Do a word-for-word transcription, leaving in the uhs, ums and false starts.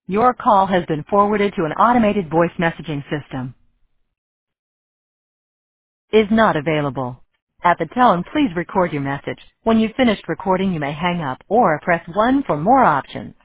Your call has been forwarded to an automated voice messaging system. Is not available. At the tone, please record your message. When you've finished recording, you may hang up or press one for more options.